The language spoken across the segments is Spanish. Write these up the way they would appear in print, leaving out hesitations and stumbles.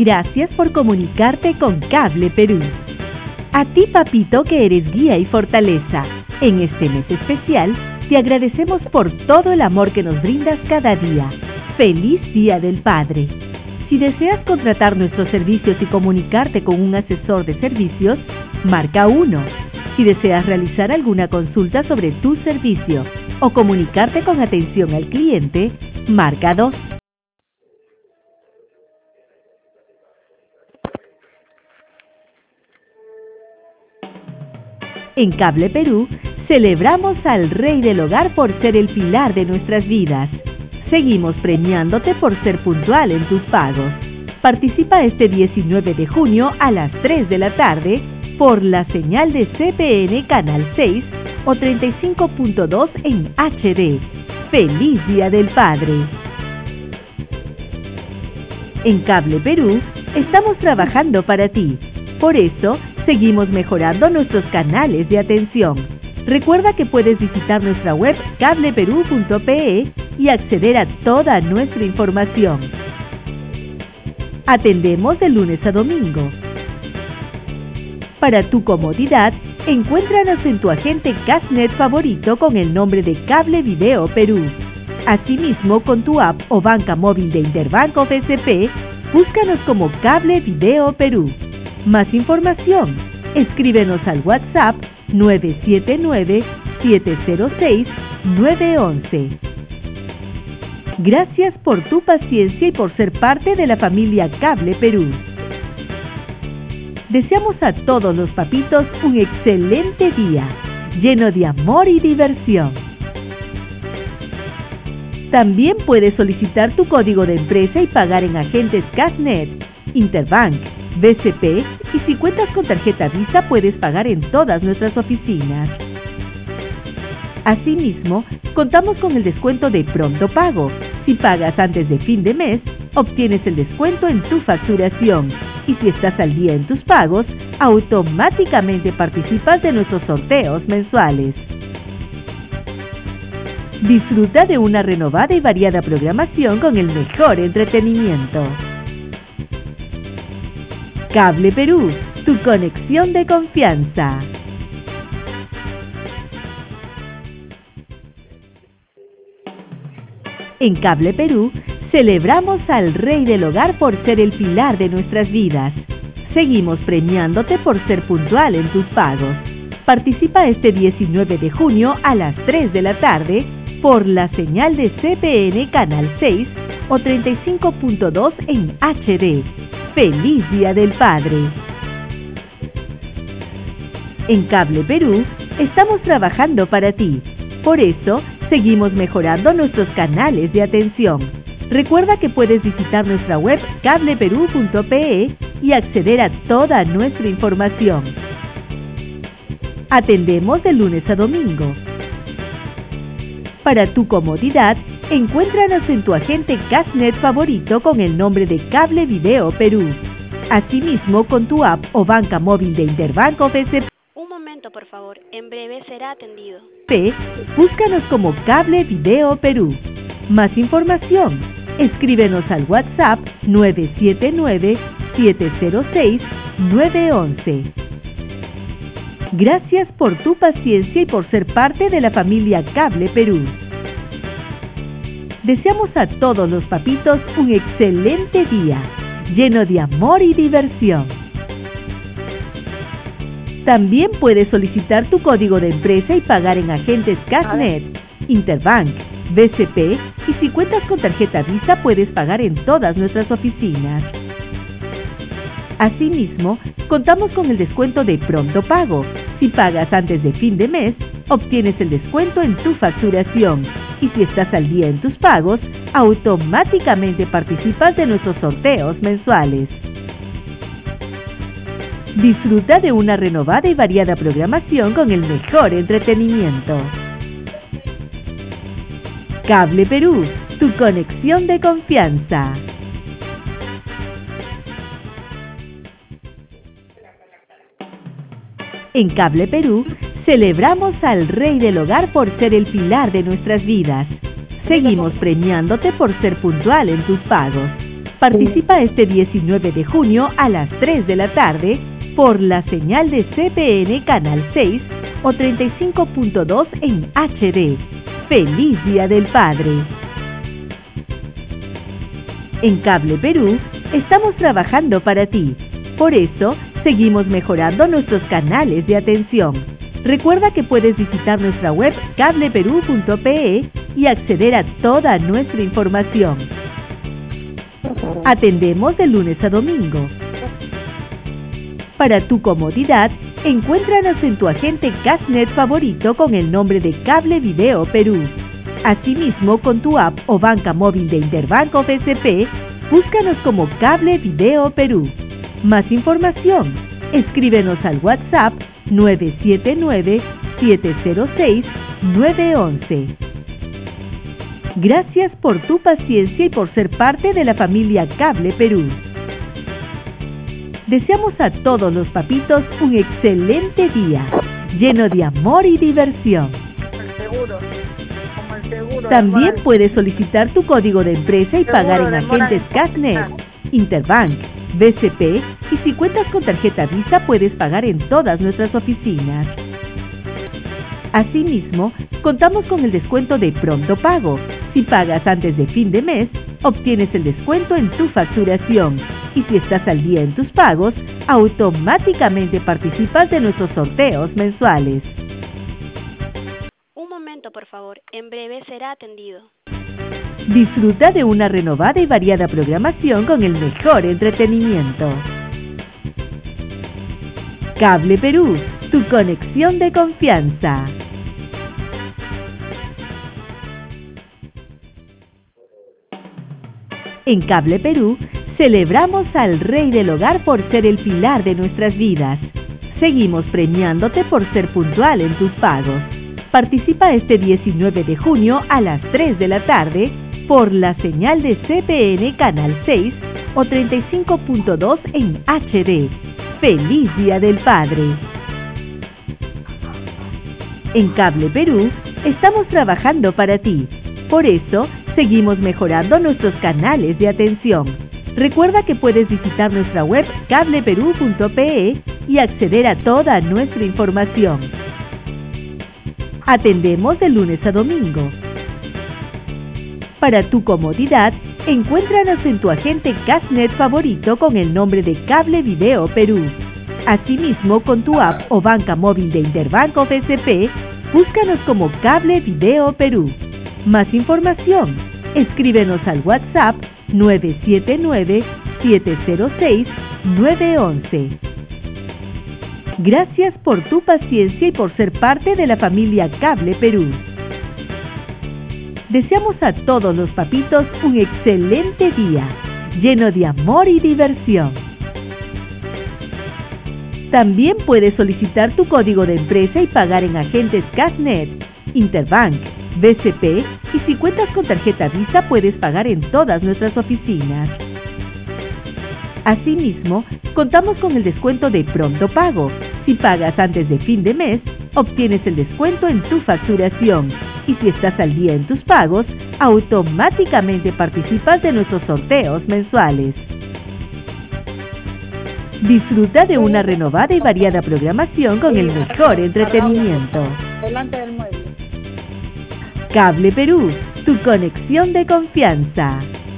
Gracias por comunicarte con Cable Perú. A ti, papito, que eres guía y fortaleza, en este mes especial, te agradecemos por todo el amor que nos brindas cada día. ¡Feliz Día del Padre! Si deseas contratar nuestros servicios y comunicarte con un asesor de servicios, marca 1. Si deseas realizar alguna consulta sobre tu servicio o comunicarte con atención al cliente, marca 2. En Cable Perú, celebramos al Rey del Hogar por ser el pilar de nuestras vidas. Seguimos premiándote por ser puntual en tus pagos. Participa este 19 de junio a las 3 de la tarde por la señal de CPN Canal 6 o 35.2 en HD. ¡Feliz Día del Padre! En Cable Perú, estamos trabajando para ti. Por eso, seguimos mejorando nuestros canales de atención. Recuerda que puedes visitar nuestra web cableperú.pe y acceder a toda nuestra información. Atendemos de lunes a domingo. Para tu comodidad, encuéntranos en tu agente Cashnet favorito con el nombre de Cable Video Perú. Asimismo, con tu app o banca móvil de Interbank o BCP, búscanos como Cable Video Perú. Más información, escríbenos al WhatsApp 979-706-911. Gracias por tu paciencia y por ser parte de la familia Cable Perú. Deseamos a todos los papitos un excelente día, lleno de amor y diversión. También puedes solicitar tu código de empresa y pagar en agentes Cashnet, Interbank, BCP, y si cuentas con tarjeta Visa puedes pagar en todas nuestras oficinas. Asimismo, contamos con el descuento de pronto pago. Si pagas antes de fin de mes, obtienes el descuento en tu facturación. Y si estás al día en tus pagos, automáticamente participas de nuestros sorteos mensuales. Disfruta de una renovada y variada programación con el mejor entretenimiento. Cable Perú, tu conexión de confianza. En Cable Perú, celebramos al Rey del Hogar por ser el pilar de nuestras vidas. Seguimos premiándote por ser puntual en tus pagos. Participa este 19 de junio a las 3 de la tarde por la señal de CPN Canal 6 o 35.2 en HD. ¡Feliz Día del Padre! En Cable Perú, estamos trabajando para ti. Por eso, seguimos mejorando nuestros canales de atención. Recuerda que puedes visitar nuestra web cableperú.pe y acceder a toda nuestra información. Atendemos de lunes a domingo. Para tu comodidad, encuéntranos en tu agente Cashnet favorito con el nombre de Cable Video Perú. Asimismo, con tu app o banca móvil de Interbank o BCP. Un momento, por favor. En breve será atendido. Búscanos como Cable Video Perú. Más información, escríbenos al WhatsApp 979-706-911. Gracias por tu paciencia y por ser parte de la familia Cable Perú. Deseamos a todos los papitos un excelente día, lleno de amor y diversión. También puedes solicitar tu código de empresa y pagar en agentes Cashnet, Interbank, BCP, y si cuentas con tarjeta Visa puedes pagar en todas nuestras oficinas. Asimismo, contamos con el descuento de pronto pago. Si pagas antes de fin de mes, obtienes el descuento en tu facturación. Y si estás al día en tus pagos, automáticamente participas de nuestros sorteos mensuales. Disfruta de una renovada y variada programación con el mejor entretenimiento. Cable Perú, tu conexión de confianza. En Cable Perú, celebramos al Rey del Hogar por ser el pilar de nuestras vidas. Seguimos premiándote por ser puntual en tus pagos. Participa este 19 de junio a las 3 de la tarde por la señal de CPN Canal 6 o 35.2 en HD. ¡Feliz Día del Padre! En Cable Perú estamos trabajando para ti. Por eso, seguimos mejorando nuestros canales de atención. Recuerda que puedes visitar nuestra web cableperú.pe y acceder a toda nuestra información. Atendemos de lunes a domingo. Para tu comodidad, encuéntranos en tu agente Castnet favorito con el nombre de Cable Video Perú. Asimismo, con tu app o banca móvil de Interbank o BCP, búscanos como Cable Video Perú. Más información, escríbenos al WhatsApp 979-706-911. Gracias por tu paciencia y por ser parte de la familia Cable Perú. Deseamos a todos los papitos un excelente día, lleno de amor y diversión. También puedes solicitar tu código de empresa y pagar en agentes Castnet, Interbank, BCP y si cuentas con tarjeta Visa puedes pagar en todas nuestras oficinas. Asimismo, contamos con el descuento de Pronto Pago. Si pagas antes de fin de mes, obtienes el descuento en tu facturación. Y si estás al día en tus pagos, automáticamente participas de nuestros sorteos mensuales. Un momento, por favor. En breve será atendido. Disfruta de una renovada y variada programación con el mejor entretenimiento. Cable Perú, tu conexión de confianza. En Cable Perú, celebramos al Rey del Hogar por ser el pilar de nuestras vidas. Seguimos premiándote por ser puntual en tus pagos. Participa este 19 de junio a las 3 de la tarde por la señal de CPN Canal 6 o 35.2 en HD. ¡Feliz Día del Padre! En Cable Perú estamos trabajando para ti. Por eso, seguimos mejorando nuestros canales de atención. Recuerda que puedes visitar nuestra web cableperú.pe y acceder a toda nuestra información. Atendemos de lunes a domingo. Para tu comodidad, encuéntranos en tu agente Castnet favorito con el nombre de Cable Video Perú. Asimismo, con tu app o banca móvil de Interbank o BCP, búscanos como Cable Video Perú. Más información, escríbenos al WhatsApp 979-706-911. Gracias por tu paciencia y por ser parte de la familia Cable Perú. Deseamos a todos los papitos un excelente día, lleno de amor y diversión. También puedes solicitar tu código de empresa y pagar en agentes Castnet, Interbank, BCP y si cuentas con tarjeta Visa puedes pagar en todas nuestras oficinas. Asimismo, contamos con el descuento de Pronto Pago. Si pagas antes de fin de mes, obtienes el descuento en tu facturación. Y si estás al día en tus pagos, automáticamente participas de nuestros sorteos mensuales. Disfruta de una renovada y variada programación con el mejor entretenimiento. Delante del mueble. Cable Perú, tu conexión de confianza.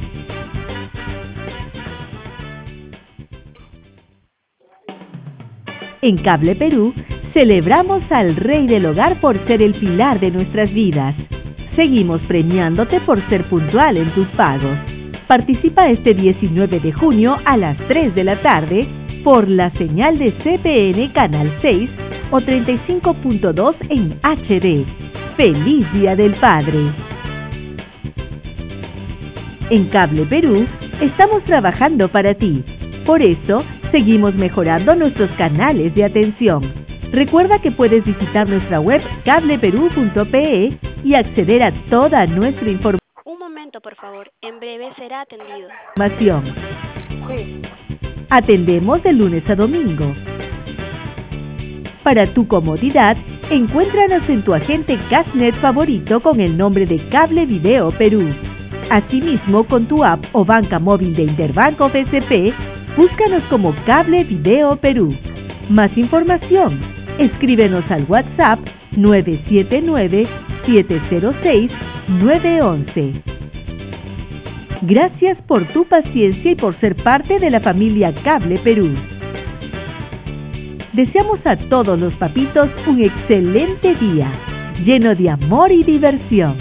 En Cable Perú, celebramos al Rey del Hogar por ser el pilar de nuestras vidas. Seguimos premiándote por ser puntual en tus pagos. Participa este 19 de junio a las 3 de la tarde por la señal de CPN Canal 6 o 35.2 en HD. ¡Feliz Día del Padre! En Cable Perú estamos trabajando para ti. Por eso, seguimos mejorando nuestros canales de atención. Recuerda que puedes visitar nuestra web cableperú.pe y acceder a toda nuestra información. Un momento, por favor. En breve será atendido. Sí. Atendemos de lunes a domingo. Para tu comodidad, encuéntranos en tu agente Castnet favorito con el nombre de Cable Video Perú. Asimismo, con tu app o banca móvil de Interbanco BCP, búscanos como Cable Video Perú. Más información, escríbenos al WhatsApp 979-706-911. Gracias por tu paciencia y por ser parte de la familia Cable Perú. Deseamos a todos los papitos un excelente día, lleno de amor y diversión.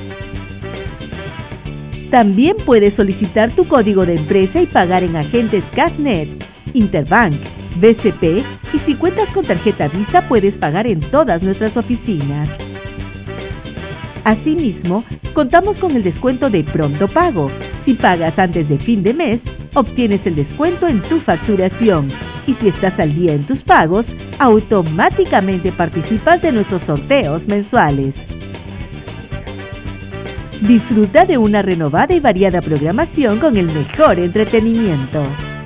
También puedes solicitar tu código de empresa y pagar en agentes Cashnet, Interbank, BCP, y si cuentas con tarjeta Visa puedes pagar en todas nuestras oficinas. Asimismo, contamos con el descuento de Pronto Pago. Si pagas antes de fin de mes, obtienes el descuento en tu facturación. Y si estás al día en tus pagos, automáticamente participas de nuestros sorteos mensuales. Disfruta de una renovada y variada programación con el mejor entretenimiento.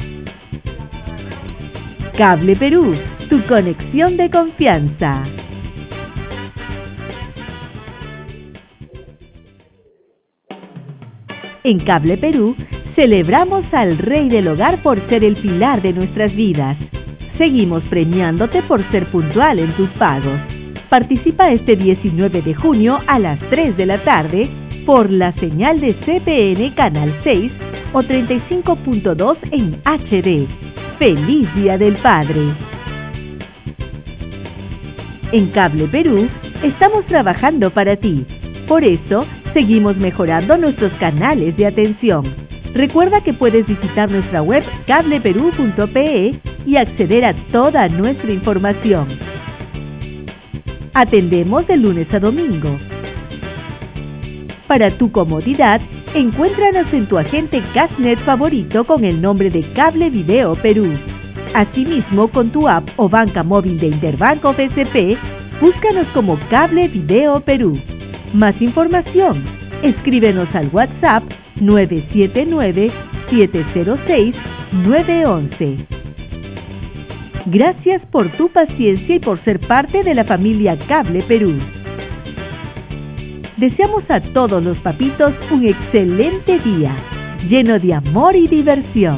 Cable Perú, tu conexión de confianza. En Cable Perú, celebramos al Rey del Hogar por ser el pilar de nuestras vidas. Seguimos premiándote por ser puntual en tus pagos. Participa este 19 de junio a las 3 de la tarde por la señal de CPN Canal 6 o 35.2 en HD. ¡Feliz Día del Padre! En Cable Perú, estamos trabajando para ti. Por eso, seguimos mejorando nuestros canales de atención. Recuerda que puedes visitar nuestra web cableperú.pe y acceder a toda nuestra información. Atendemos de lunes a domingo. Para tu comodidad, encuéntranos en tu agente Cashnet favorito con el nombre de Cable Video Perú. Asimismo, con tu app o banca móvil de Interbanco BCP, búscanos como Cable Video Perú. Más información, escríbenos al WhatsApp 979-706-911. Gracias por tu paciencia y por ser parte de la familia Cable Perú. Deseamos a todos los papitos un excelente día, lleno de amor y diversión.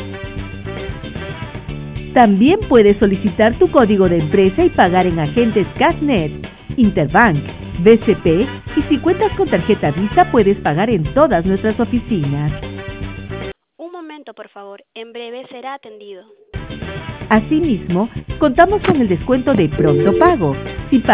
También puedes solicitar tu código de empresa y pagar en agentes Cashnet, Interbank, BCP, y si cuentas con tarjeta Visa puedes pagar en todas nuestras oficinas. Un momento, por favor. En breve será atendido. Asimismo, contamos con el descuento de Pronto Pago. Si